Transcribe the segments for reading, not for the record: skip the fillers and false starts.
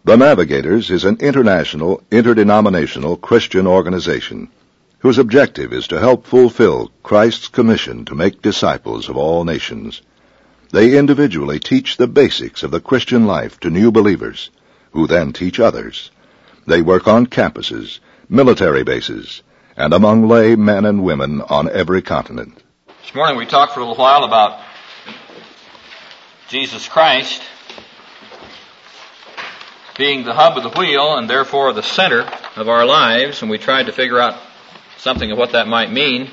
The Navigators is an international, interdenominational Christian organization whose objective is to help fulfill Christ's commission to make disciples of all nations. They individually teach the basics of the Christian life to new believers, who then teach others. They work on campuses, military bases, and among lay men and women on every continent. This morning we talked for a little while about Jesus Christ being the hub of the wheel and therefore the center of our lives, and we tried to figure out something of what that might mean.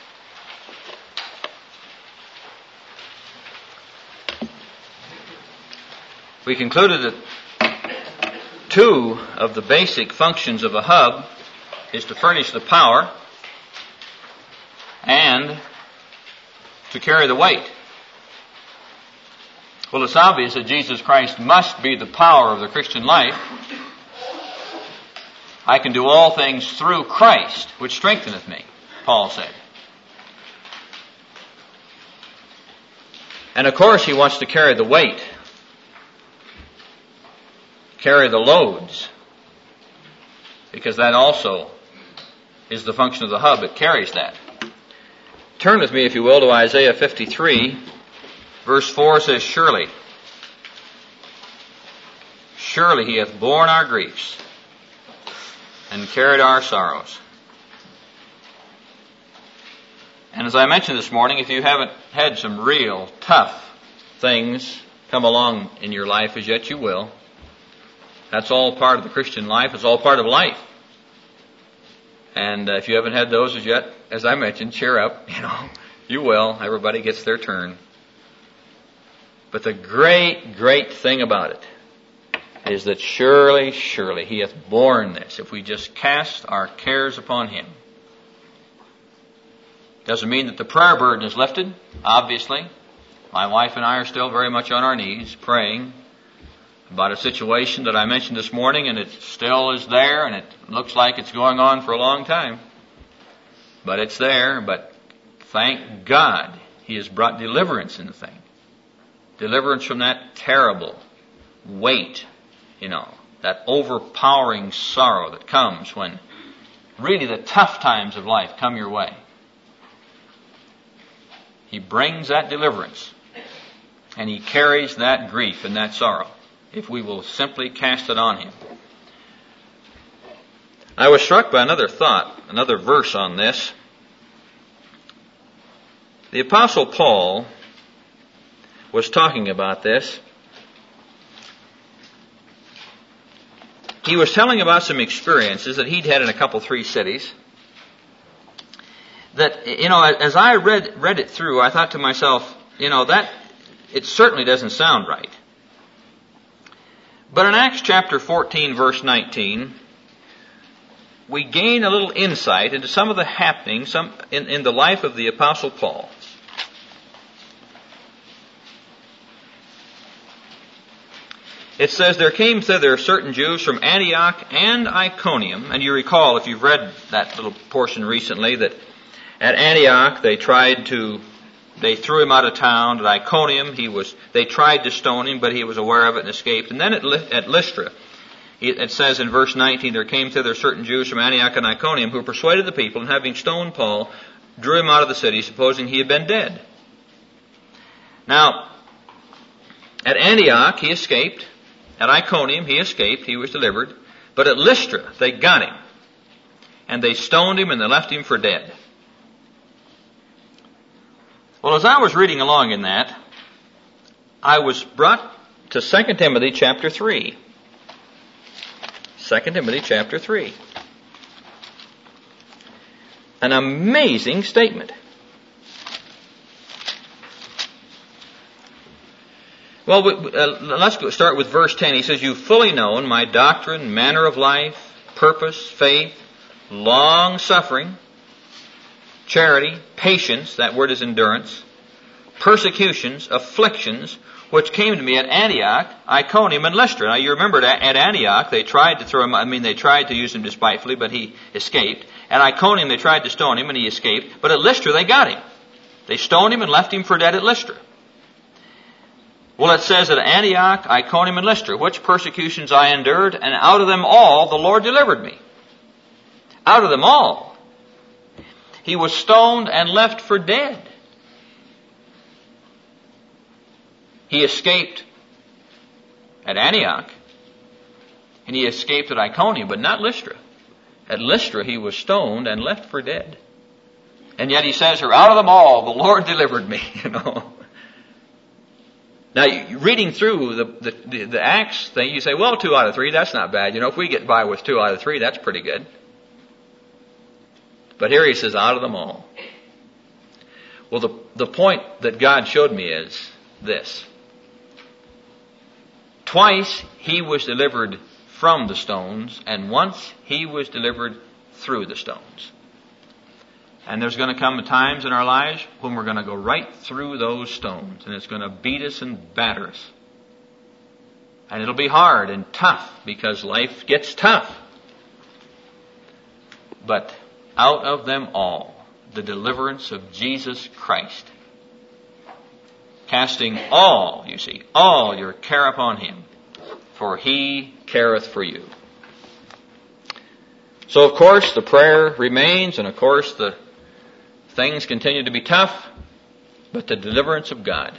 We concluded that two of the basic functions of a hub is to furnish the power and to carry the weight. Well, it's obvious that Jesus Christ must be the power of the Christian life. I can do all things through Christ, which strengtheneth me, Paul said. And of course he wants to carry the weight, carry the loads, because that also is the function of the hub. It carries that. Turn with me, if you will, to Isaiah 53. Verse 4 says, Surely he hath borne our griefs and carried our sorrows. And as I mentioned this morning, if you haven't had some real tough things come along in your life as yet, you will. That's all part of the Christian life. It's all part of life. And if you haven't had those as yet, as I mentioned, cheer up. You will. Everybody gets their turn. But the great thing about it is that surely he hath borne this if we just cast our cares upon him. Doesn't mean that the prayer burden is lifted, obviously. My wife and I are still very much on our knees praying about a situation that I mentioned this morning, and it still is there, and it looks like it's going on for a long time. But it's there, but thank God he has brought deliverance in the thing. Deliverance from that terrible weight, that overpowering sorrow that comes when really the tough times of life come your way. He brings that deliverance, and he carries that grief and that sorrow, if we will simply cast it on him. I was struck by another thought, another verse on this. The Apostle Paul was talking about this. He was telling about some experiences that he'd had in a couple, 3 cities. That, as I read it through, I thought to myself, that it certainly doesn't sound right. But in Acts chapter 14, verse 19, we gain a little insight into some of the happenings in the life of the Apostle Paul. It says, There came thither certain Jews from Antioch and Iconium. And you recall, if you've read that little portion recently, that at Antioch they threw him out of town. At Iconium they tried to stone him, but he was aware of it and escaped. And then at Lystra, it says in verse 19, There came thither certain Jews from Antioch and Iconium who persuaded the people, and having stoned Paul, drew him out of the city, supposing he had been dead. Now, at Antioch he escaped. At Iconium he escaped, he was delivered. But at Lystra they got him. And they stoned him and they left him for dead. Well, as I was reading along in that, I was brought to 2 Timothy chapter 3. 2 Timothy chapter 3. An amazing statement. Well, let's start with verse 10. He says, You've fully known my doctrine, manner of life, purpose, faith, long-suffering, charity, patience, that word is endurance, persecutions, afflictions, which came to me at Antioch, Iconium, and Lystra. Now, you remember at Antioch, they tried to use him despitefully, but he escaped. At Iconium, they tried to stone him, and he escaped. But at Lystra, they got him. They stoned him and left him for dead at Lystra. Well, it says at Antioch, Iconium, and Lystra, which persecutions I endured, and out of them all the Lord delivered me. Out of them all. He was stoned and left for dead. He escaped at Antioch, and he escaped at Iconium, but not Lystra. At Lystra he was stoned and left for dead. And yet he says here, out of them all, the Lord delivered me, Now, reading through the Acts thing, you say, well, 2 out of 3, that's not bad. If we get by with 2 out of 3, that's pretty good. But here he says, out of them all. Well, the point that God showed me is this. Twice he was delivered from the stones, and once he was delivered through the stones. And there's going to come times in our lives when we're going to go right through those stones, and it's going to beat us and batter us. And it'll be hard and tough because life gets tough. But out of them all, the deliverance of Jesus Christ, casting all your care upon him, for he careth for you. So, of course, the prayer remains, and of course, the things continue to be tough, but the deliverance of God,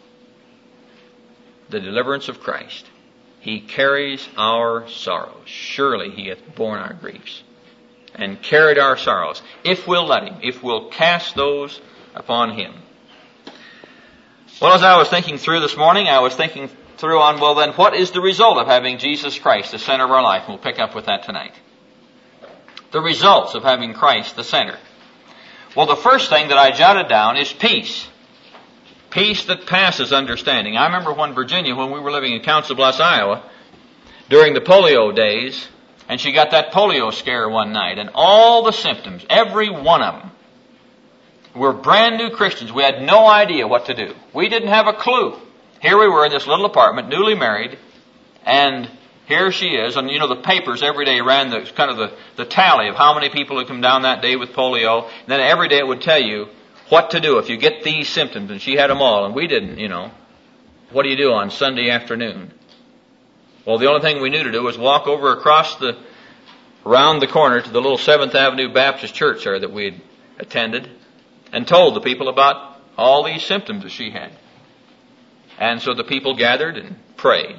the deliverance of Christ, he carries our sorrows. Surely he hath borne our griefs and carried our sorrows, if we'll let him, if we'll cast those upon him. Well, as I was thinking through this morning, I was thinking through on, well then, what is the result of having Jesus Christ the center of our life? And we'll pick up with that tonight. The results of having Christ the center. Well, the first thing that I jotted down is peace. Peace that passes understanding. I remember when we were living in Council Bluffs, Iowa, during the polio days, and she got that polio scare one night, and all the symptoms, every one of them, were brand new Christians. We had no idea what to do. We didn't have a clue. Here we were in this little apartment, newly married, and here she is, and the papers every day ran the tally of how many people had come down that day with polio, and then every day it would tell you what to do if you get these symptoms, and she had them all, and we didn't, What do you do on Sunday afternoon? Well, the only thing we knew to do was walk over around the corner to the little 7th Avenue Baptist Church there that we had attended, and told the people about all these symptoms that she had. And so the people gathered and prayed.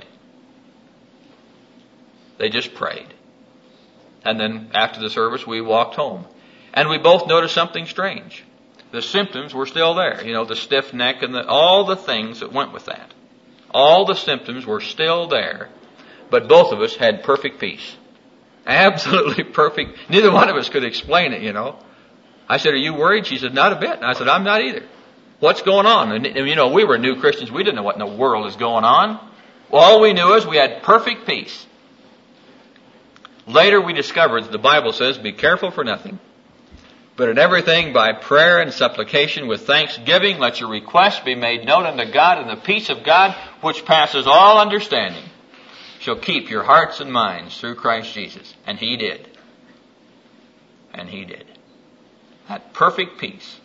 They just prayed. And then after the service, we walked home. And we both noticed something strange. The symptoms were still there. The stiff neck and all the things that went with that. All the symptoms were still there. But both of us had perfect peace. Absolutely perfect. Neither one of us could explain it, I said, are you worried? She said, not a bit. And I said, I'm not either. What's going on? And we were new Christians. We didn't know what in the world is going on. Well, all we knew is we had perfect peace. Later we discovered that the Bible says, be careful for nothing, but in everything by prayer and supplication with thanksgiving, let your requests be made known unto God, and the peace of God, which passes all understanding, shall keep your hearts and minds through Christ Jesus. And he did. And he did. That perfect peace.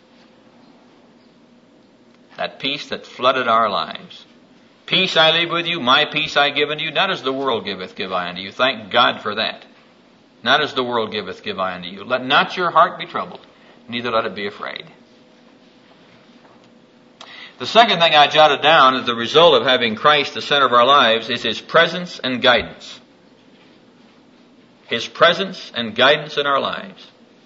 That peace that flooded our lives. Peace I leave with you, my peace I give unto you, not as the world giveth, give I unto you. Thank God for that. Not as the world giveth, give I unto you. Let not your heart be troubled, neither let it be afraid. The second thing I jotted down as the result of having Christ the center of our lives is his presence and guidance. His presence and guidance in our lives.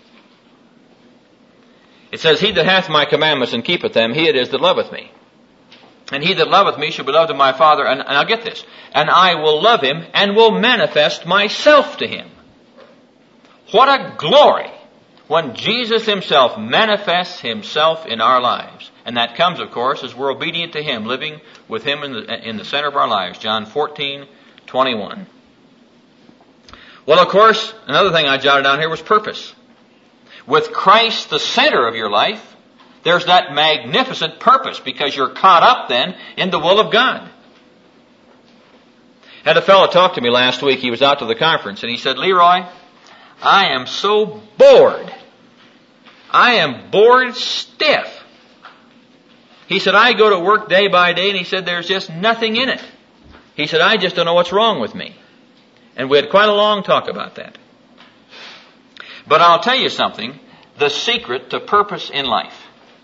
It says, he that hath my commandments and keepeth them, he it is that loveth me. And he that loveth me shall be loved of my Father. And I'll get this. And I will love him and will manifest myself to him. What a glory when Jesus himself manifests himself in our lives. And that comes, of course, as we're obedient to him, living with him in the center of our lives. John 14:21. Well, of course, another thing I jotted down here was purpose. With Christ the center of your life, there's that magnificent purpose because you're caught up then in the will of God. Had a fellow talk to me last week. He was out to the conference and he said, Leroy, I am so bored. I am bored stiff. He said, I go to work day by day, and he said, there's just nothing in it. He said, I just don't know what's wrong with me. And we had quite a long talk about that. But I'll tell you something, the secret to purpose in life.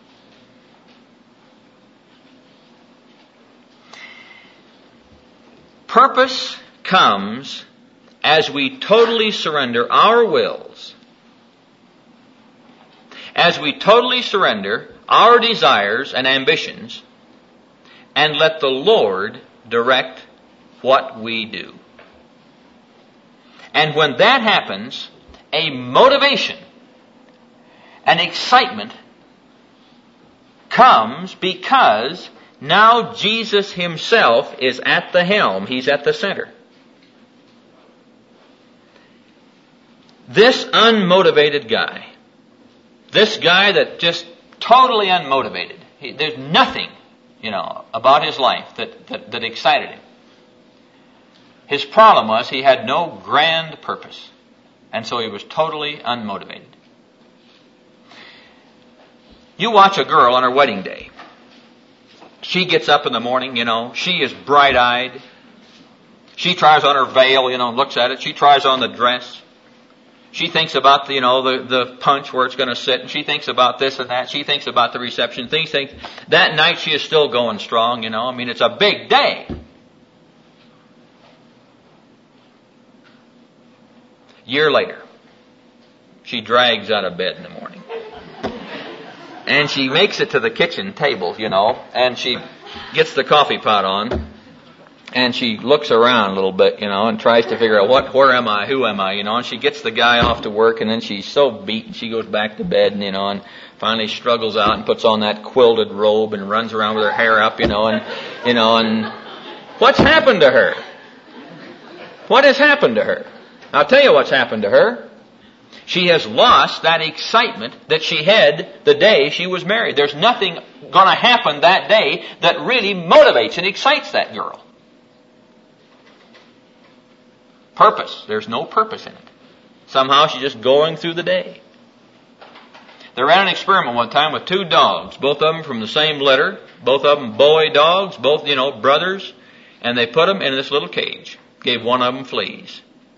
Purpose comes as we totally surrender our wills, as we totally surrender our desires and ambitions, and let the Lord direct what we do. And when that happens, a motivation, an excitement comes because now Jesus himself is at the helm. He's at the center. This unmotivated guy, this guy that just totally unmotivated, there's nothing, about his life that excited him. His problem was he had no grand purpose, and so he was totally unmotivated. You watch a girl on her wedding day. She gets up in the morning, she is bright-eyed. She tries on her veil, looks at it. She tries on the dress. She thinks about the punch where it's going to sit, and she thinks about this and that. She thinks about the reception. That night she is still going strong, it's a big day. Year later, she drags out of bed in the morning. And she makes it to the kitchen table, and she gets the coffee pot on, and she looks around a little bit, and tries to figure out where am I, who am I, and she gets the guy off to work, and then she's so beaten, she goes back to bed, and finally struggles out and puts on that quilted robe and runs around with her hair up, and what's happened to her? What has happened to her? I'll tell you what's happened to her. She has lost that excitement that she had the day she was married. There's nothing going to happen that day that really motivates and excites that girl. Purpose. There's no purpose in it. Somehow she's just going through the day. They ran an experiment one time with 2 dogs, both of them from the same litter, both of them boy dogs, both, brothers, and they put them in this little cage. Gave one of them fleas.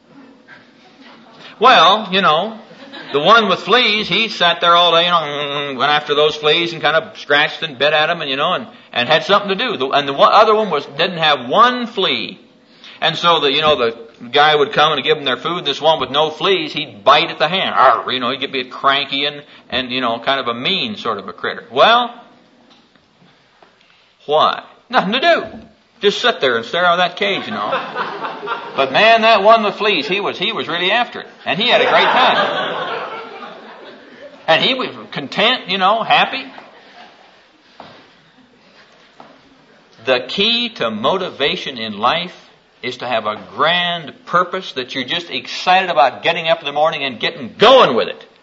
Well, the one with fleas, he sat there all day, went after those fleas and kind of scratched and bit at them, and had something to do. And the other one didn't have one flea. And so the guy would come and give them their food. This one with no fleas, he'd bite at the hand. He'd get a bit cranky and kind of a mean sort of a critter. Well, why? Nothing to do. Just sit there and stare out of that cage, But man, that one with fleas, he was really after it. And he had a great time. And he was content, happy. The key to motivation in life is to have a grand purpose that you're just excited about getting up in the morning and getting going with it.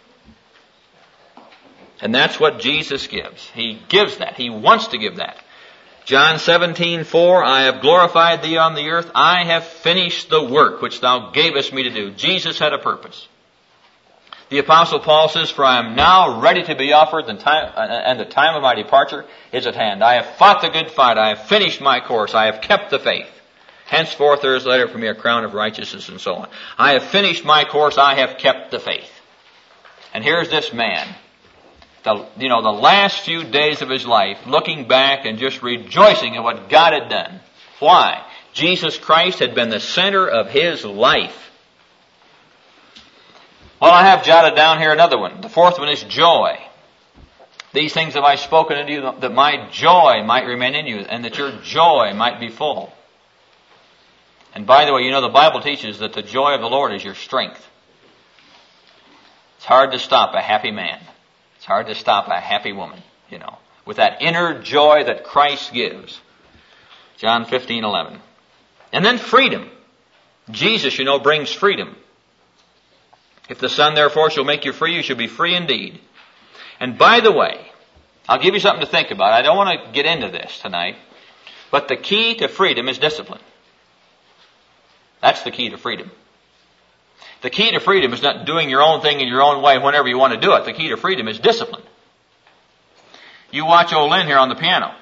And that's what Jesus gives. He gives that. He wants to give that. John 17:4, I have glorified thee on the earth. I have finished the work which thou gavest me to do. Jesus had a purpose. The Apostle Paul says, for I am now ready to be offered, and the time of my departure is at hand. I have fought the good fight. I have finished my course. I have kept the faith. Henceforth there is laid up for me a crown of righteousness, and so on. I have finished my course. I have kept the faith. And here's this man. The last few days of his life, looking back and just rejoicing at what God had done. Why? Jesus Christ had been the center of his life. Well, I have jotted down here another one. The 4th one is joy. These things have I spoken unto you, that my joy might remain in you, and that your joy might be full. And by the way, the Bible teaches that the joy of the Lord is your strength. It's hard to stop a happy man. It's hard to stop a happy woman, with that inner joy that Christ gives. John 15:11. And then freedom. Jesus, brings freedom. If the Son therefore shall make you free, you shall be free indeed. And by the way, I'll give you something to think about. I don't want to get into this tonight, but the key to freedom is discipline. That's the key to freedom. The key to freedom is not doing your own thing in your own way whenever you want to do it. The key to freedom is discipline. You watch old Lynn here on the piano.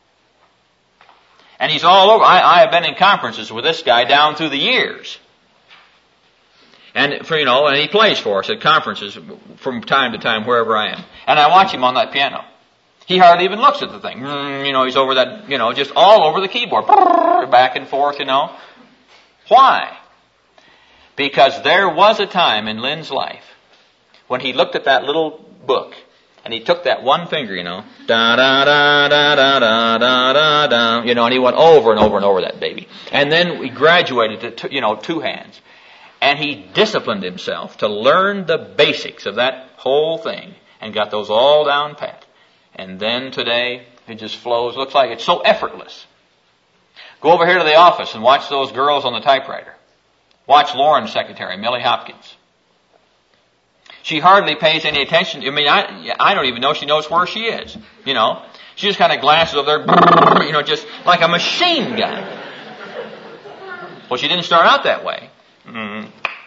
And he's all over. I have been in conferences with this guy down through the years. And and he plays for us at conferences from time to time wherever I am. And I watch him on that piano. He hardly even looks at the thing. He's over that, just all over the keyboard. Back and forth, Why? Because there was a time in Lynn's life when he looked at that little book and he took that one finger, da da da da da da da da, and he went over and over and over that baby. And then he graduated to, two hands. And he disciplined himself to learn the basics of that whole thing and got those all down pat. And then today, it just flows. Looks like it's so effortless. Go over here to the office and watch those girls on the typewriter. Watch Lauren's secretary, Millie Hopkins. She hardly pays any attention. I don't even know she knows where she is. She just kind of glances over there, just like a machine gun. Well, she didn't start out that way. And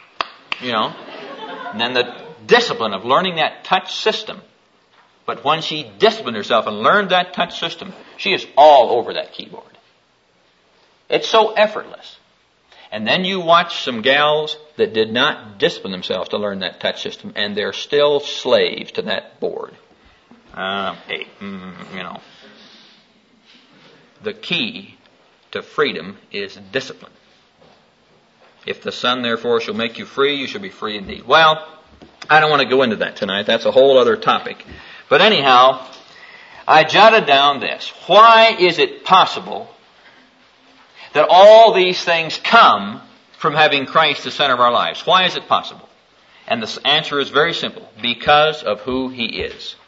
then the discipline of learning that touch system. But when she disciplined herself and learned that touch system, she is all over that keyboard. It's so effortless. And then you watch some gals that did not discipline themselves to learn that touch system, and they're still slaves to that board. The key to freedom is discipline. If the Son, therefore, shall make you free, you shall be free indeed. Well, I don't want to go into that tonight. That's a whole other topic. But anyhow, I jotted down this. Why is it possible that all these things come from having Christ the center of our lives? Why is it possible? And the answer is very simple. Because of who He is.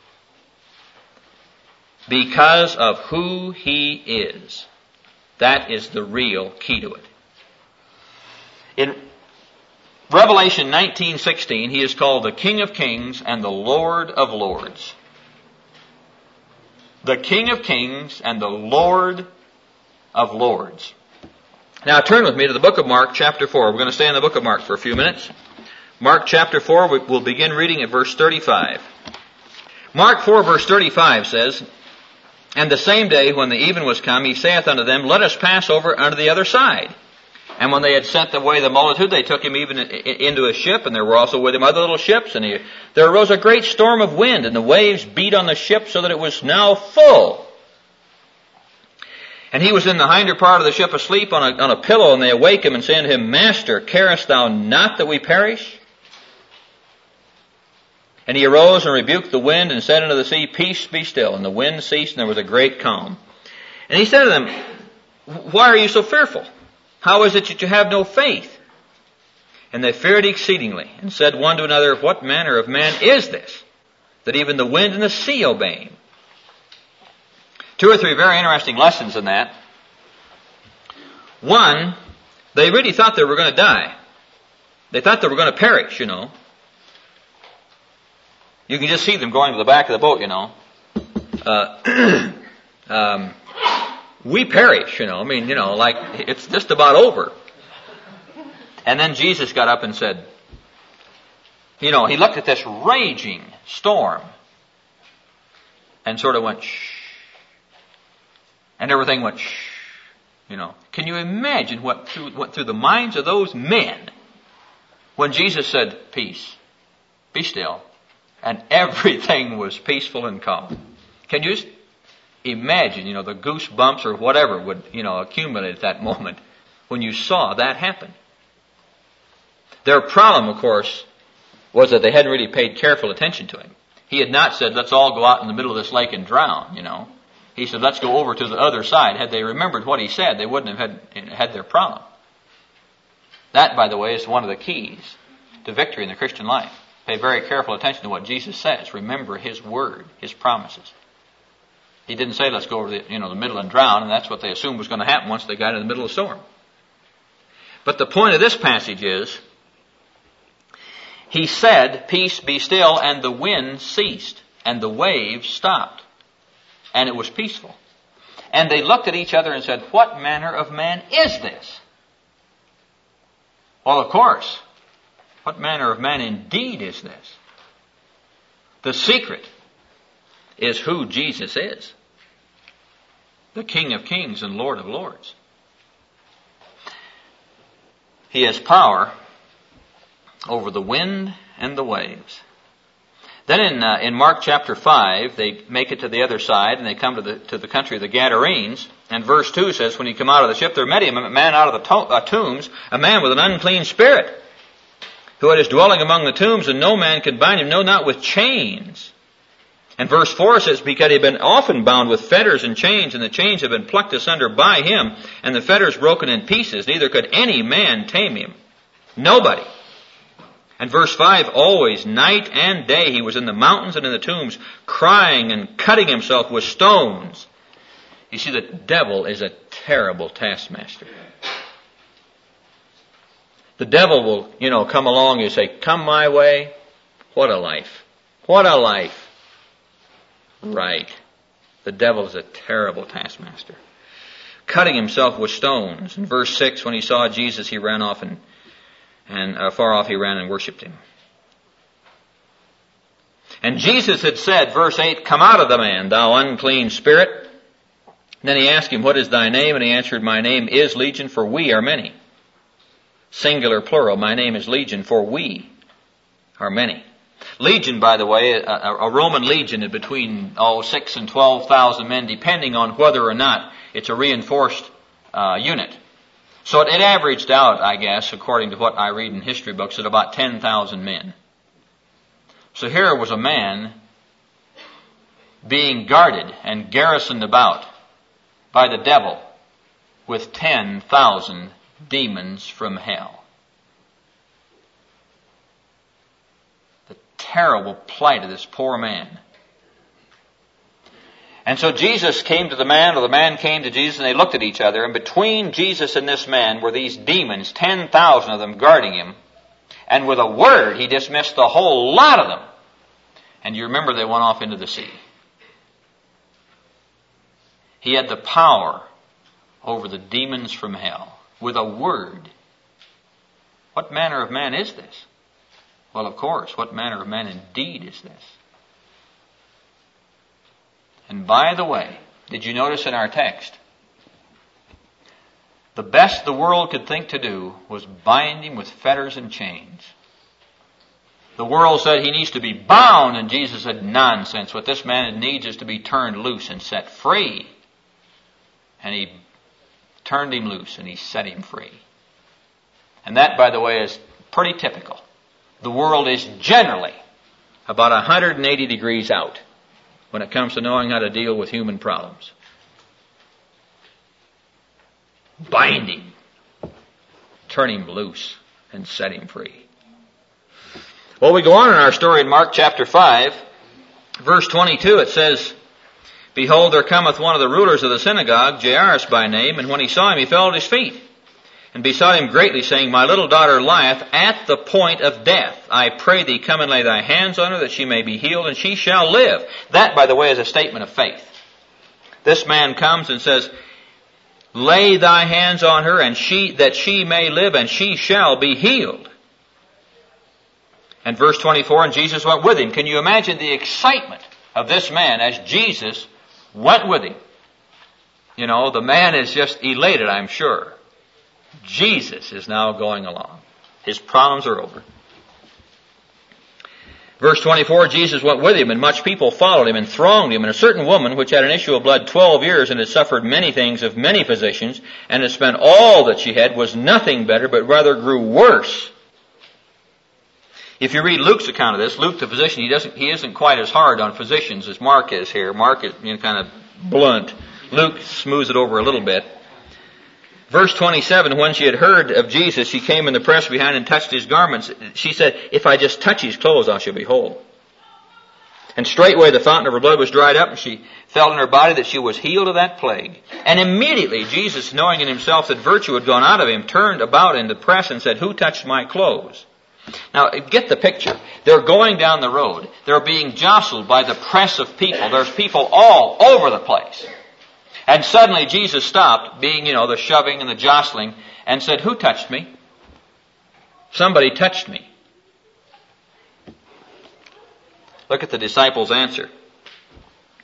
Because of who He is. That is the real key to it. In Revelation 19:16, He is called the King of Kings and the Lord of Lords. The King of Kings and the Lord of Lords. Now turn with me to the book of Mark, chapter 4. We're going to stay in the book of Mark for a few minutes. Mark chapter 4, we'll begin reading at verse 35. Mark 4, verse 35 says, And the same day when the even was come, He saith unto them, Let us pass over unto the other side. And when they had sent away the multitude, they took Him even into a ship, and there were also with Him other little ships. And there arose a great storm of wind, and the waves beat on the ship so that it was now full. And He was in the hinder part of the ship asleep on a pillow, and they awake Him and say unto Him, Master, carest thou not that we perish? And He arose and rebuked the wind and said unto the sea, Peace, be still. And the wind ceased, and there was a great calm. And He said to them, Why are you so fearful? How is it that you have no faith? And they feared exceedingly, and said one to another, What manner of man is this, that even the wind and the sea obey Him? 2 or 3 very interesting lessons in that. One, they really thought they were going to die. They thought they were going to perish, You can just see them going to the back of the boat, We perish, like it's just about over. And then Jesus got up and said, He looked at this raging storm and sort of went, shh. And everything went, shh. Can you imagine what went through the minds of those men when Jesus said, Peace, be still, and everything was peaceful and calm? Can you just imagine, the goosebumps or whatever would, accumulate at that moment when you saw that happen? Their problem, of course, was that they hadn't really paid careful attention to Him. He had not said, let's all go out in the middle of this lake and drown, He said, let's go over to the other side. Had they remembered what He said, they wouldn't have had their problem. That, by the way, is one of the keys to victory in the Christian life. Pay very careful attention to what Jesus says. Remember His word, His promises. He didn't say, let's go over the middle and drown, and that's what they assumed was going to happen once they got in the middle of the storm. But the point of this passage is, He said, Peace, be still, and the wind ceased, and the waves stopped, and it was peaceful. And they looked at each other and said, What manner of man is this? Well, of course, what manner of man indeed is this? The secret is who Jesus is. The King of Kings and Lord of Lords. He has power over the wind and the waves. Then in Mark chapter 5, they make it to the other side, and they come to the country of the Gadarenes. And verse 2 says, when he came out of the ship, there met him a man out of the tombs, a man with an unclean spirit, who had his dwelling among the tombs, and no man could bind him, no, not with chains. And verse 4 says, because he had been often bound with fetters and chains, and the chains had been plucked asunder by him, and the fetters broken in pieces, neither could any man tame him. Nobody. And verse 5, always, night and day, he was in the mountains and in the tombs, crying and cutting himself with stones. You see, the devil is a terrible taskmaster. The devil will, come along and say, come my way. What a life. What a life. Right. The devil is a terrible taskmaster. Cutting himself with stones. In verse 6, when he saw Jesus, he ran off and far off he ran and worshipped him. And Jesus had said, verse 8, come out of the man, thou unclean spirit. And then he asked him, what is thy name? And he answered, my name is Legion, for we are many. Singular, plural, my name is Legion, for we are many. Legion, by the way, a Roman legion is between 6,000 and 12,000 men, depending on whether or not it's a reinforced unit. So it averaged out, I guess, according to what I read in history books, at about 10,000 men. So here was a man being guarded and garrisoned about by the devil with 10,000 demons from hell. The terrible plight of this poor man. And so Jesus came to the man, or the man came to Jesus, and they looked at each other, and between Jesus and this man were these demons, 10,000 of them guarding him, and with a word he dismissed the whole lot of them. And you remember they went off into the sea. He had the power over the demons from hell with a word. What manner of man is this? Well, of course, what manner of man indeed is this? And by the way, did you notice in our text, the best the world could think to do was bind him with fetters and chains. The world said he needs to be bound, and Jesus said, nonsense. What this man needs is to be turned loose and set free. And he turned him loose and he set him free. And that, by the way, is pretty typical. The world is generally about 180 degrees out when it comes to knowing how to deal with human problems. Bind him, turn him loose, and set him free. Well, we go on in our story in Mark chapter 5, verse 22, it says, behold, there cometh one of the rulers of the synagogue, Jairus by name, and when he saw him, he fell at his feet, and besought him greatly, saying, my little daughter lieth at the point of death. I pray thee, come and lay thy hands on her, that she may be healed, and she shall live. That, by the way, is a statement of faith. This man comes and says, lay thy hands on her, and that she may live, and she shall be healed. And verse 24, and Jesus went with him. Can you imagine the excitement of this man as Jesus went with him? You know, the man is just elated, I'm sure. Jesus is now going along. His problems are over. Verse 24, Jesus went with him, and much people followed him and thronged him. And a certain woman, which had an issue of blood 12 years, and had suffered many things of many physicians, and had spent all that she had, was nothing better, but rather grew worse. If you read Luke's account of this, Luke the physician, he isn't quite as hard on physicians as Mark is here. Mark is kind of blunt. Luke smooths it over a little bit. Verse 27, when she had heard of Jesus, she came in the press behind and touched his garments. She said, if I just touch his clothes, I shall be whole. And straightway the fountain of her blood was dried up, and she felt in her body that she was healed of that plague. And immediately Jesus, knowing in himself that virtue had gone out of him, turned about in the press and said, who touched my clothes? Now, get the picture. They're going down the road. They're being jostled by the press of people. There's people all over the place. And suddenly Jesus stopped, being, the shoving and the jostling, and said, who touched me? Somebody touched me. Look at the disciples' answer.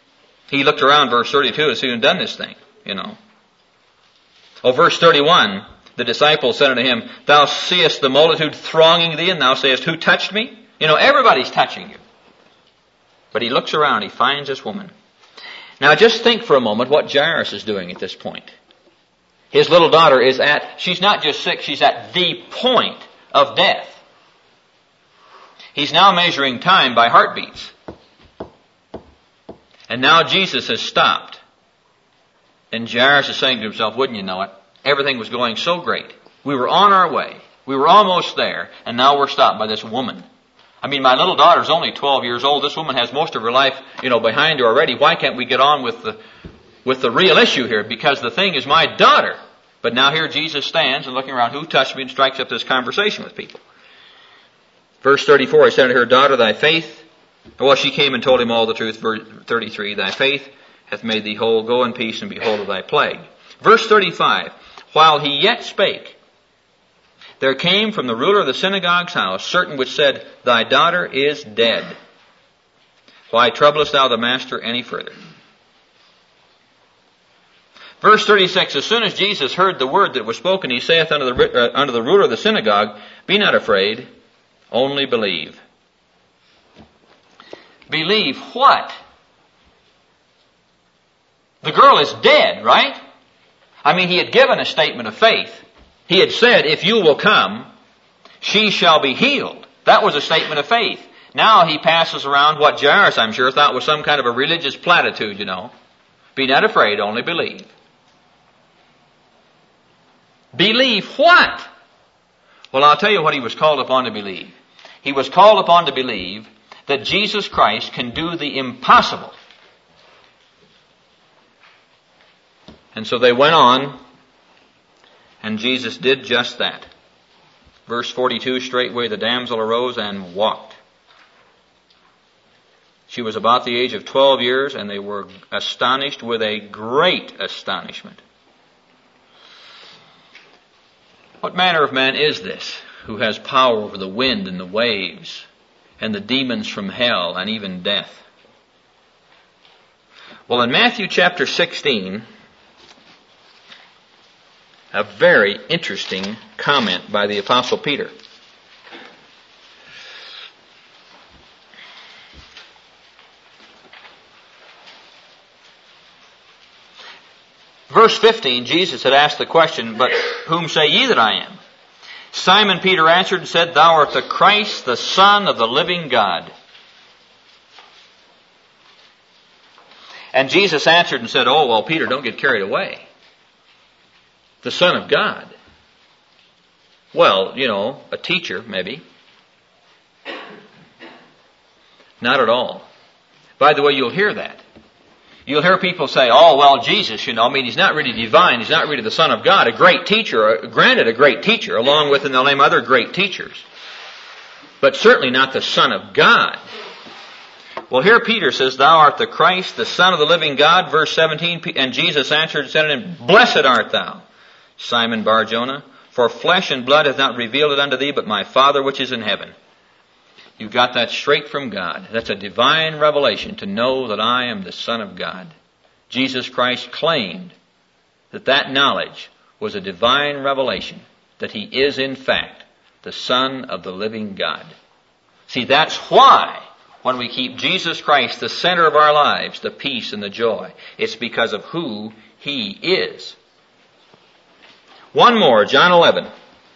He looked around, verse 32, to see who had done this thing, you know. Oh, verse 31, the disciples said unto him, Thou seest the multitude thronging thee, and thou sayest, Who touched me? You know, everybody's touching you. But he looks around, he finds this woman. Now just think for a moment what Jairus is doing at this point. His little daughter she's not just sick, she's at the point of death. He's now measuring time by heartbeats. And now Jesus has stopped. And Jairus is saying to himself, wouldn't you know it? Everything was going so great. We were on our way. We were almost there. And now we're stopped by this woman. I mean, my little daughter's only 12 years old. This woman has most of her life, behind her already. Why can't we get on with the real issue here? Because the thing is my daughter. But now here Jesus stands and looking around, who touched me, and strikes up this conversation with people. Verse 34, he said to her, Daughter, thy faith... Well, she came and told him all the truth. Verse 33, Thy faith hath made thee whole. Go in peace and behold of thy plague. Verse 35, While he yet spake, there came from the ruler of the synagogue's house certain which said, Thy daughter is dead. Why troublest thou the master any further? Verse 36, As soon as Jesus heard the word that was spoken, he saith unto the ruler of the synagogue, Be not afraid, only believe. Believe what? The girl is dead, right? I mean, he had given a statement of faith. He had said, if you will come, she shall be healed. That was a statement of faith. Now he passes around what Jairus, I'm sure, thought was some kind of a religious platitude, Be not afraid, only believe. Believe what? Well, I'll tell you what he was called upon to believe. He was called upon to believe that Jesus Christ can do the impossible. And so they went on, and Jesus did just that. Verse 42, Straightway the damsel arose and walked. She was about the age of 12 years, and they were astonished with a great astonishment. What manner of man is this, who has power over the wind and the waves, and the demons from hell, and even death? Well, in Matthew chapter 16, a very interesting comment by the Apostle Peter. Verse 15, Jesus had asked the question, But whom say ye that I am? Simon Peter answered and said, Thou art the Christ, the Son of the living God. And Jesus answered and said, Oh, well, Peter, don't get carried away. The Son of God. Well, a teacher, maybe. Not at all. By the way, you'll hear that. You'll hear people say, oh, well, Jesus, he's not really divine. He's not really the Son of God. A great teacher, granted a great teacher, along with, and they'll name other great teachers. But certainly not the Son of God. Well, here Peter says, Thou art the Christ, the Son of the living God. Verse 17, and Jesus answered and said unto him, Blessed art thou, Simon Bar-Jonah, for flesh and blood hath not revealed it unto thee, but my Father which is in heaven. You got that straight from God. That's a divine revelation to know that I am the Son of God. Jesus Christ claimed that knowledge was a divine revelation, that he is in fact the Son of the living God. See, that's why when we keep Jesus Christ the center of our lives, the peace and the joy, it's because of who he is. One more, John 11.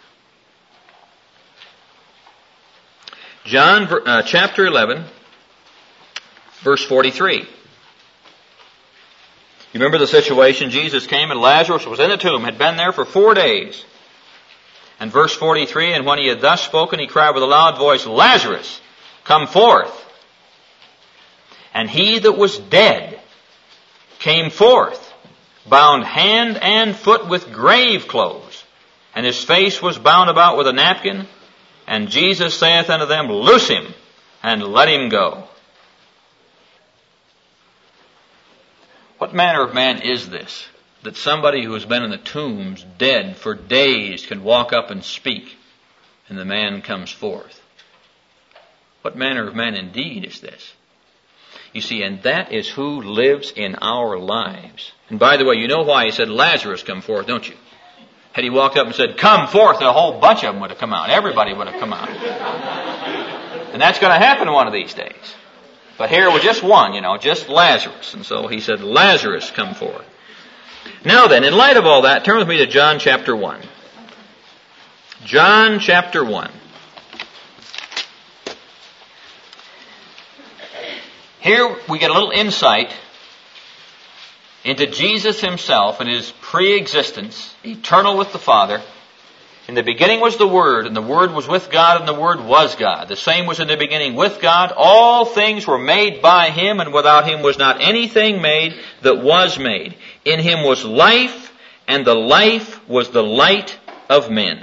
John chapter 11, verse 43. You remember the situation? Jesus came and Lazarus was in the tomb, had been there for 4 days. And verse 43, And when he had thus spoken, he cried with a loud voice, Lazarus, come forth. And he that was dead came forth, bound hand and foot with grave clothes, and his face was bound about with a napkin. And Jesus saith unto them, Loose him, and let him go. What manner of man is this, that somebody who has been in the tombs dead for days can walk up and speak, and the man comes forth? What manner of man indeed is this? You see, and that is who lives in our lives. And by the way, you know why he said, Lazarus, come forth, don't you? Had he walked up and said, come forth, a whole bunch of them would have come out. Everybody would have come out. And that's going to happen one of these days. But here was just one, just Lazarus. And so he said, Lazarus, come forth. Now then, in light of all that, turn with me to John chapter 1. John chapter 1. Here we get a little insight into Jesus himself and his pre-existence, eternal with the Father. In the beginning was the Word, and the Word was with God, and the Word was God. The same was in the beginning with God. All things were made by Him, and without Him was not anything made that was made. In Him was life, and the life was the light of men.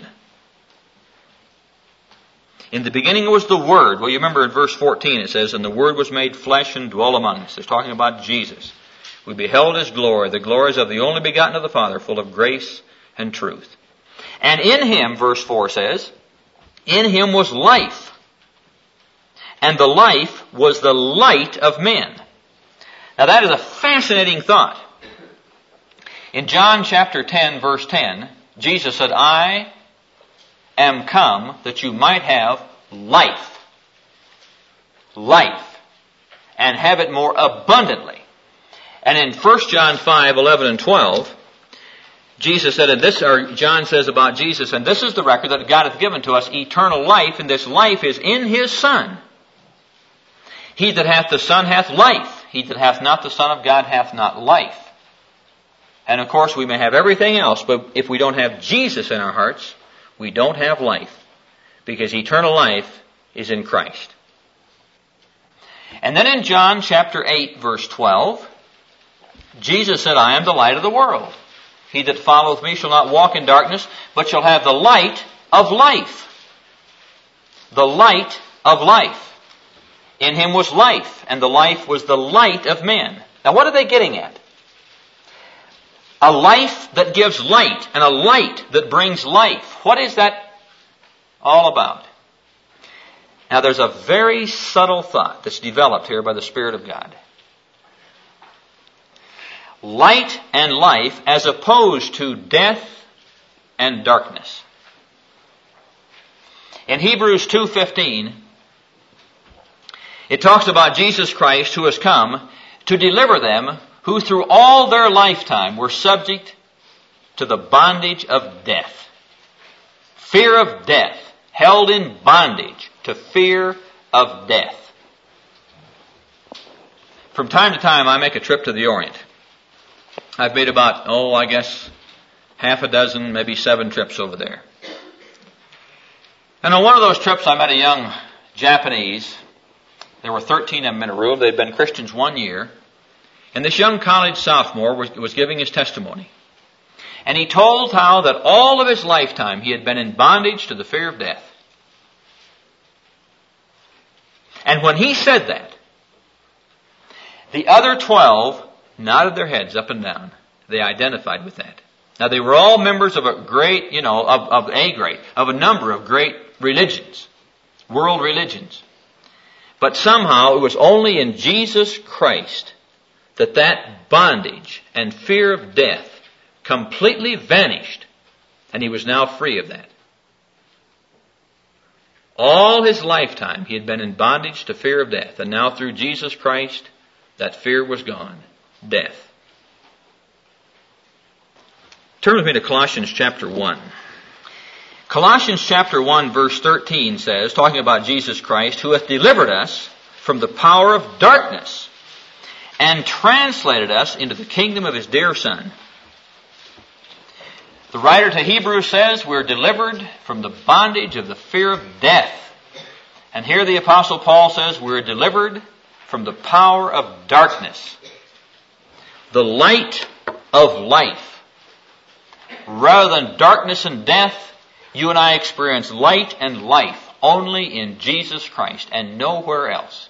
In the beginning was the Word. Well, you remember in verse 14 it says, and the Word was made flesh and dwelt among us. It's talking about Jesus. We beheld His glory, the glories of the only begotten of the Father, full of grace and truth. And in Him, verse 4 says, in Him was life, and the life was the light of men. Now that is a fascinating thought. In John chapter 10, verse 10, Jesus said, I am come that you might have life. Life. And have it more abundantly. And in 1 John 5, 11 and 12, Jesus said, John says about Jesus, and this is the record that God hath given to us, eternal life, and this life is in His Son. He that hath the Son hath life. He that hath not the Son of God hath not life. And of course we may have everything else, but if we don't have Jesus in our hearts, we don't have life. Because eternal life is in Christ. And then in John chapter 8, verse 12, Jesus said, I am the light of the world. He that followeth me shall not walk in darkness, but shall have the light of life. The light of life. In Him was life, and the life was the light of men. Now what are they getting at? A life that gives light, and a light that brings life. What is that all about? Now there's a very subtle thought that's developed here by the Spirit of God. Light and life as opposed to death and darkness. In Hebrews 2:15, it talks about Jesus Christ who has come to deliver them who through all their lifetime were subject to the bondage of death. Fear of death. Held in bondage to fear of death. From time to time I make a trip to the Orient. I've made about, half a dozen, maybe 7 trips over there. And on one of those trips I met a young Japanese. There were 13 of them in a room. They'd been Christians 1 year. And this young college sophomore was giving his testimony. And he told how that all of his lifetime he had been in bondage to the fear of death. And when he said that, the other 12 nodded their heads up and down. They identified with that. Now they were all members of a great, of a number of great religions, world religions. But somehow it was only in Jesus Christ that bondage and fear of death completely vanished, and he was now free of that. All his lifetime he had been in bondage to fear of death, and now through Jesus Christ that fear was gone. Death. Turn with me to Colossians chapter 1. Colossians chapter 1 verse 13 says, talking about Jesus Christ, who hath delivered us from the power of darkness and translated us into the kingdom of His dear Son. The writer to Hebrews says we're delivered from the bondage of the fear of death. And here the Apostle Paul says we're delivered from the power of darkness. The light of life. Rather than darkness and death, you and I experience light and life only in Jesus Christ and nowhere else.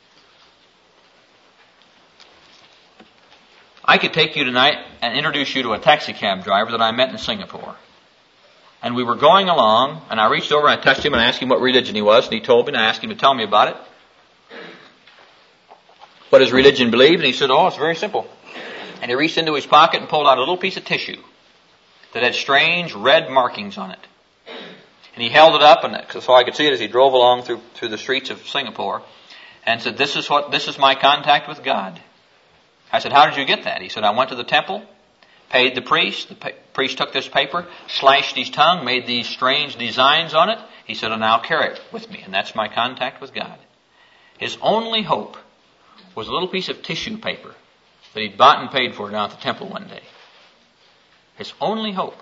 I could take you tonight and introduce you to a taxi cab driver that I met in Singapore. And we were going along, and I reached over and I touched him and I asked him what religion he was, and he told me, and I asked him to tell me about it. what his religion believed, and he said, oh, it's very simple. And he reached into his pocket and pulled out a little piece of tissue that had strange red markings on it. And he held it up, and so I could see it as he drove along through the streets of Singapore, and said, this is my contact with God. I said, how did you get that? He said, I went to the temple, paid the priest. The priest took this paper, slashed his tongue, made these strange designs on it. He said, and I'll carry it with me, and that's my contact with God. His only hope was a little piece of tissue paper that he'd bought and paid for down at the temple one day. His only hope.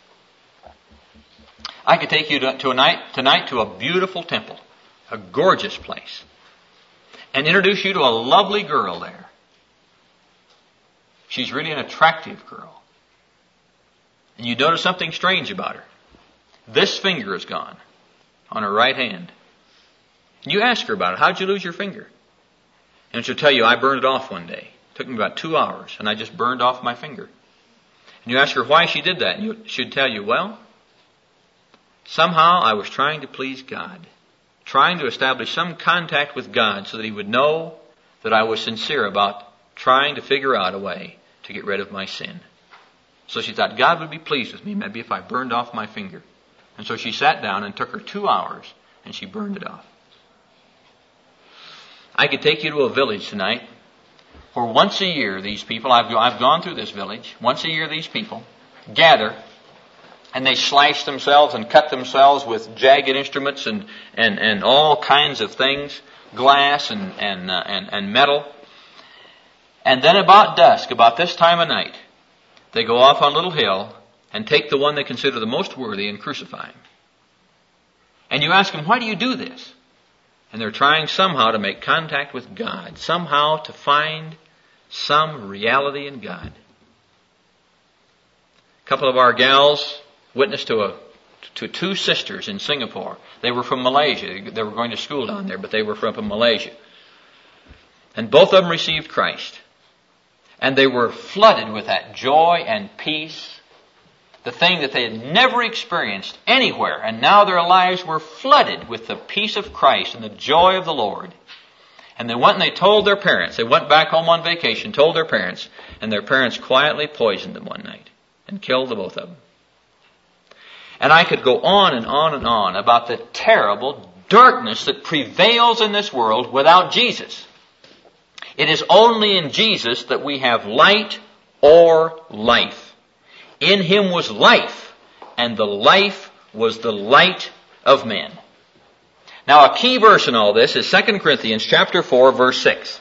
I could take you tonight to a beautiful temple, a gorgeous place, and introduce you to a lovely girl there. She's really an attractive girl. And you notice something strange about her. This finger is gone on her right hand. And you ask her about it. How'd you lose your finger? And she'll tell you, I burned it off one day. It took me about 2 hours, and I just burned off my finger. And you ask her why she did that, and she'd tell you, well, somehow I was trying to please God, trying to establish some contact with God so that He would know that I was sincere about trying to figure out a way to get rid of my sin. So she thought God would be pleased with me maybe if I burned off my finger. And so she sat down and took her 2 hours and she burned it off. I could take you to a village tonight where once a year these people, I've gone through this village, once a year these people gather and they slash themselves and cut themselves with jagged instruments and all kinds of things, glass and metal. And then about dusk, about this time of night, they go off on a little hill and take the one they consider the most worthy and crucify him. And you ask them, why do you do this? And they're trying somehow to make contact with God, somehow to find some reality in God. A couple of our gals witnessed to two sisters in Singapore. They were from Malaysia. They were going to school down there, but they were from Malaysia. And both of them received Christ. And they were flooded with that joy and peace, the thing that they had never experienced anywhere. And now their lives were flooded with the peace of Christ and the joy of the Lord. And they went and they told their parents. They went back home on vacation, told their parents, and their parents quietly poisoned them one night and killed the both of them. And I could go on and on and on about the terrible darkness that prevails in this world without Jesus. It is only in Jesus that we have light or life. In Him was life, and the life was the light of men. Now a key verse in all this is 2 Corinthians chapter 4, verse 6.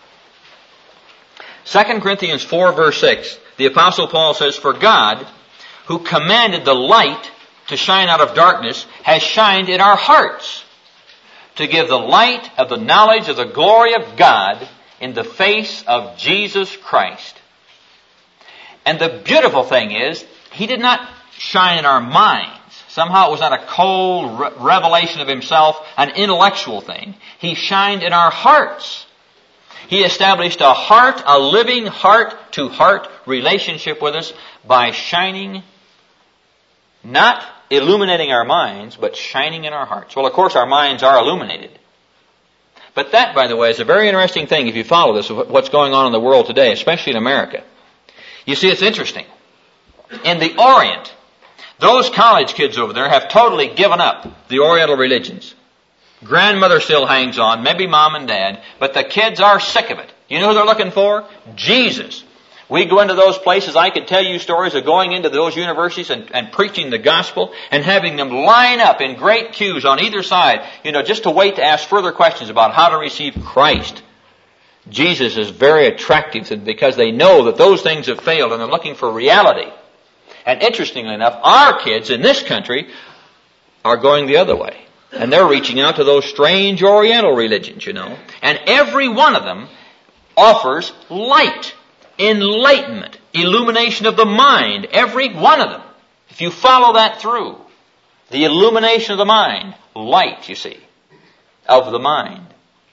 2 Corinthians 4, verse 6, the Apostle Paul says, for God, who commanded the light to shine out of darkness, has shined in our hearts to give the light of the knowledge of the glory of God in the face of Jesus Christ. And the beautiful thing is, He did not shine in our minds. Somehow it was not a cold revelation of Himself, an intellectual thing. He shined in our hearts. He established a living heart-to-heart relationship with us by shining, not illuminating our minds, but shining in our hearts. Well, of course, our minds are illuminated. But that, by the way, is a very interesting thing if you follow this, what's going on in the world today, especially in America. You see, it's interesting. In the Orient, those college kids over there have totally given up the Oriental religions. Grandmother still hangs on, maybe mom and dad, but the kids are sick of it. You know who they're looking for? Jesus. We go into those places, I could tell you stories of going into those universities and preaching the gospel and having them line up in great queues on either side, just to wait to ask further questions about how to receive Christ. Jesus is very attractive because they know that those things have failed and they're looking for reality. And interestingly enough, our kids in this country are going the other way. And they're reaching out to those strange Oriental religions, And every one of them offers light, enlightenment, illumination of the mind. Every one of them. If you follow that through, the illumination of the mind, light, you see, of the mind.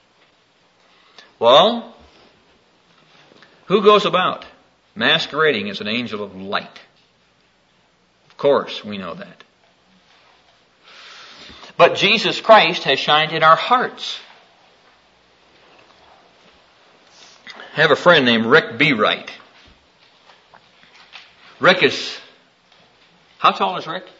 Well, who goes about masquerading as an angel of light? Of course, we know that. But Jesus Christ has shined in our hearts. I have a friend named Rick B. Wright. Rick is, how tall is Rick?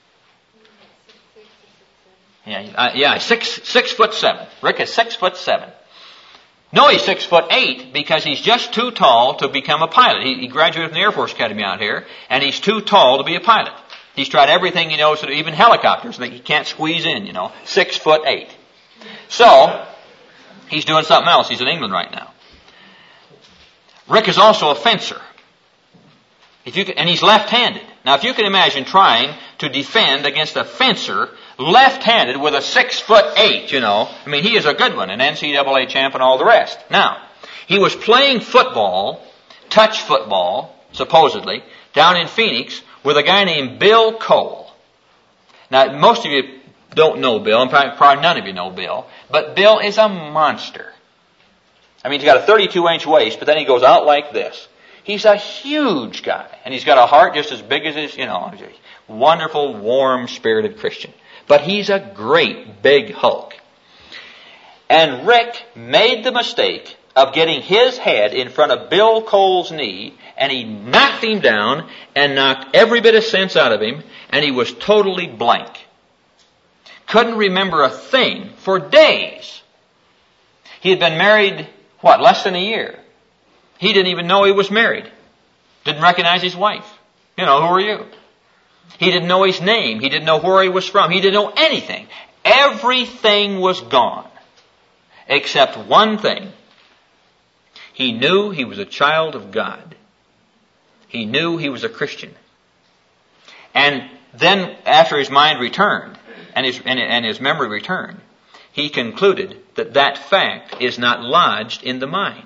Yeah, 6'7". Rick is 6'7". No, he's 6'8" because he's just too tall to become a pilot. He graduated from the Air Force Academy out here, and he's too tall to be a pilot. He's tried everything he knows to do, even helicopters, that he can't squeeze in, 6'8". So, he's doing something else. He's in England right now. Rick is also a fencer. And he's left-handed. Now, if you can imagine trying to defend against a fencer left-handed with a 6'8", he is a good one, an NCAA champ and all the rest. Now, he was playing football, touch football, supposedly, down in Phoenix with a guy named Bill Cole. Now, most of you don't know Bill, and probably none of you know Bill, but Bill is a monster. He's got a 32-inch waist, but then he goes out like this. He's a huge guy, and he's got a heart just as big as his, he's a wonderful, warm-spirited Christian. But he's a great big hulk. And Rick made the mistake of getting his head in front of Bill Cole's knee, and he knocked him down and knocked every bit of sense out of him, and he was totally blank. Couldn't remember a thing for days. He had been married, less than a year. He didn't even know he was married. Didn't recognize his wife. Who are you? He didn't know his name. He didn't know where he was from. He didn't know anything. Everything was gone. Except one thing. He knew he was a child of God. He knew he was a Christian. And then, after his mind returned, and his memory returned, he concluded that that fact is not lodged in the mind.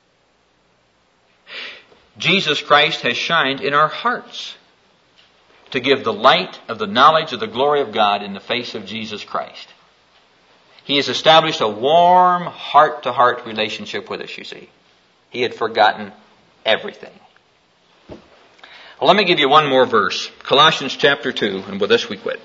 Jesus Christ has shined in our hearts to give the light of the knowledge of the glory of God in the face of Jesus Christ. He has established a warm heart-to-heart relationship with us, you see. He had forgotten everything. Well, let me give you one more verse. Colossians chapter 2, and with this we quit.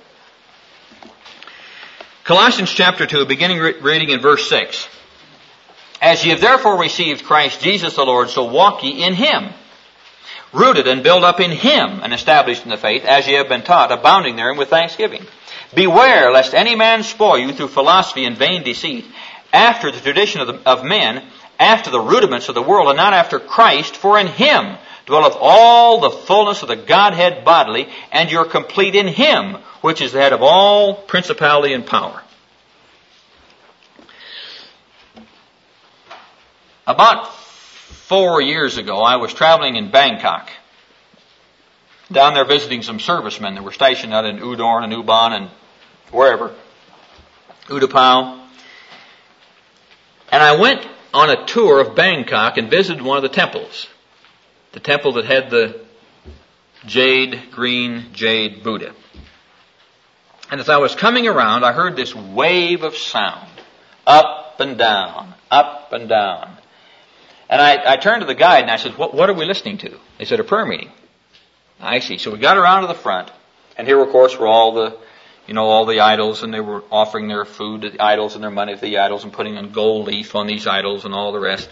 Colossians chapter 2, beginning reading in verse 6. As ye have therefore received Christ Jesus the Lord, so walk ye in Him, rooted and built up in Him, and established in the faith, as ye have been taught, abounding therein with thanksgiving. Beware lest any man spoil you through philosophy and vain deceit, after the tradition of men, after the rudiments of the world, and not after Christ, for in Him dwelleth all the fullness of the Godhead bodily, and you're complete in Him, which is the head of all principality and power. About 4 years ago, I was traveling in Bangkok, down there visiting some servicemen that were stationed out in Udon and Ubon and wherever, Utapao. And I went on a tour of Bangkok and visited one of the temples. The temple that had the green jade Buddha. And as I was coming around, I heard this wave of sound. Up and down, up and down. And I turned to the guide and I said, what are we listening to? They said, a prayer meeting. I see. So we got around to the front, and here, of course, were all the idols, and they were offering their food to the idols and their money to the idols and putting a gold leaf on these idols and all the rest.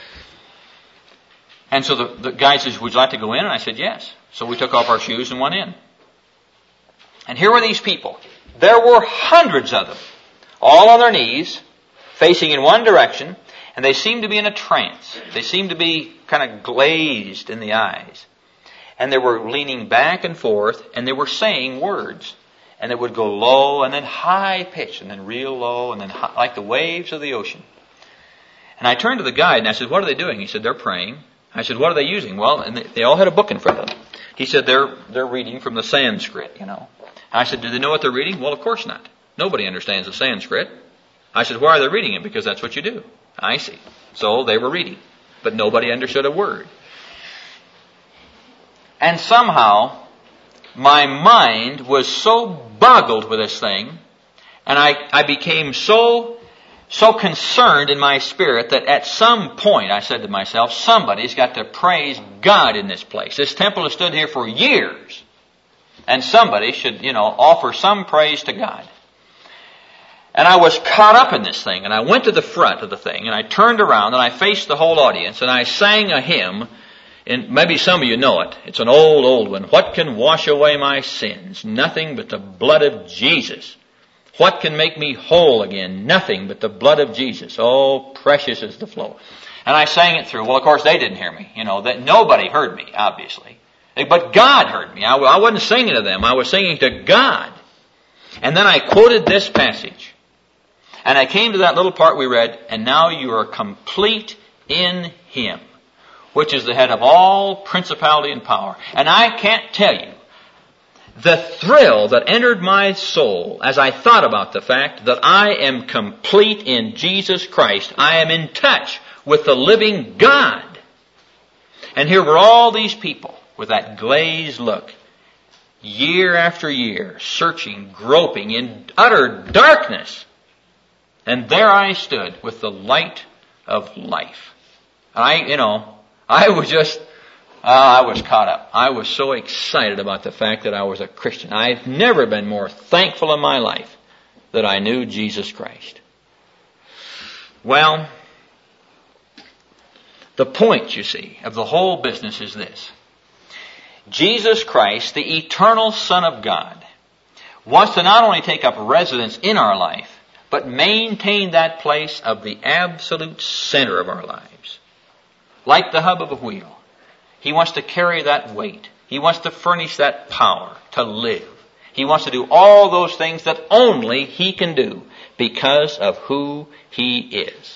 And so the guide says, would you like to go in? And I said, yes. So we took off our shoes and went in. And here were these people. There were hundreds of them, all on their knees, facing in one direction, and they seemed to be in a trance. They seemed to be kind of glazed in the eyes. And they were leaning back and forth, and they were saying words. And they would go low, and then high pitch, and then real low, and then high, like the waves of the ocean. And I turned to the guide, and I said, what are they doing? He said, they're praying. I said, what are they using? Well, and they all had a book in front of them. He said, they're reading from the Sanskrit, I said, do they know what they're reading? Well, of course not. Nobody understands the Sanskrit. I said, why are they reading it? Because that's what you do. I see. So they were reading, but nobody understood a word. And somehow, my mind was so boggled with this thing, and I became so concerned in my spirit that at some point I said to myself, somebody's got to praise God in this place. This temple has stood here for years, and somebody should, offer some praise to God. And I was caught up in this thing, and I went to the front of the thing, and I turned around, and I faced the whole audience, and I sang a hymn, and maybe some of you know it. It's an old, old one. What can wash away my sins? Nothing but the blood of Jesus. What can make me whole again? Nothing but the blood of Jesus. Oh, precious is the flow. And I sang it through. Well, of course, they didn't hear me. That nobody heard me, obviously. But God heard me. I wasn't singing to them. I was singing to God. And then I quoted this passage. And I came to that little part we read, and now you are complete in Him, which is the head of all principality and power. And I can't tell you the thrill that entered my soul as I thought about the fact that I am complete in Jesus Christ. I am in touch with the living God. And here were all these people with that glazed look, year after year, searching, groping in utter darkness. And there I stood with the light of life. I was caught up. I was so excited about the fact that I was a Christian. I've never been more thankful in my life that I knew Jesus Christ. Well, the point, you see, of the whole business is this. Jesus Christ, the eternal Son of God, wants to not only take up residence in our life, but maintain that place of the absolute center of our lives. Like the hub of a wheel. He wants to carry that weight. He wants to furnish that power to live. He wants to do all those things that only He can do because of who He is.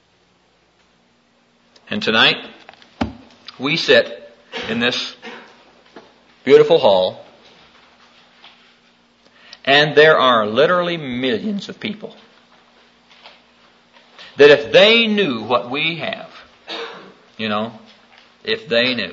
And tonight, we sit in this beautiful hall, and there are literally millions of people that if they knew what we have, if they knew.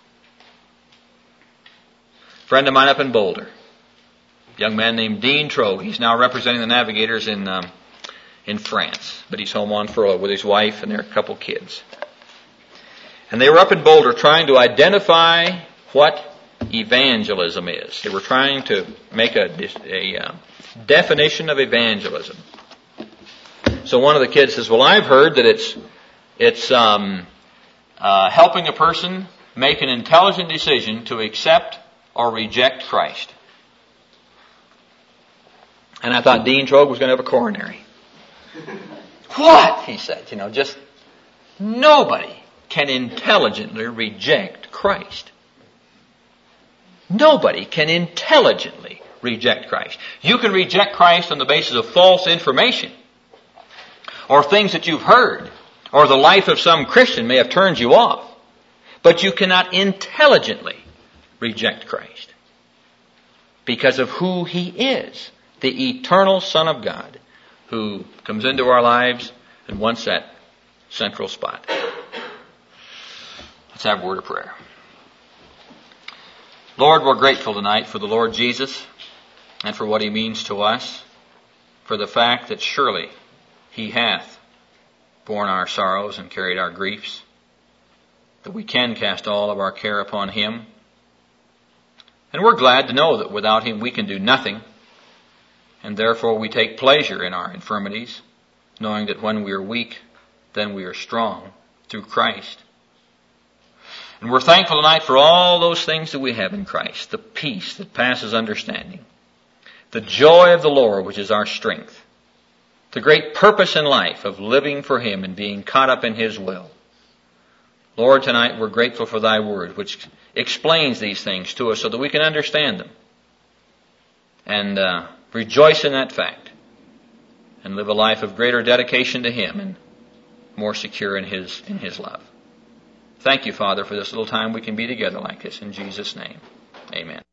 A friend of mine up in Boulder, a young man named Dean Trogue, he's now representing the Navigators in France, but he's home on furlough with his wife and their couple kids. And they were up in Boulder trying to identify what evangelism is. They were trying to make a definition of evangelism. So one of the kids says, well, I've heard that it's helping a person make an intelligent decision to accept or reject Christ. And I thought Dean Trogue was going to have a coronary. What? He said, just nobody can intelligently reject Christ. Nobody can intelligently reject Christ. You can reject Christ on the basis of false information or things that you've heard, or the life of some Christian may have turned you off. But you cannot intelligently reject Christ because of who He is, the eternal Son of God, who comes into our lives and wants that central spot. Let's have a word of prayer. Lord, we're grateful tonight for the Lord Jesus and for what He means to us, for the fact that surely He hath borne our sorrows and carried our griefs, that we can cast all of our care upon Him. And we're glad to know that without Him we can do nothing, and therefore we take pleasure in our infirmities, knowing that when we are weak, then we are strong through Christ. And we're thankful tonight for all those things that we have in Christ, the peace that passes understanding, the joy of the Lord, which is our strength, the great purpose in life of living for Him and being caught up in His will. Lord, tonight we're grateful for Thy Word, which explains these things to us so that we can understand them and rejoice in that fact and live a life of greater dedication to Him and more secure in His love. Thank you, Father, for this little time we can be together like this. In Jesus' name, amen.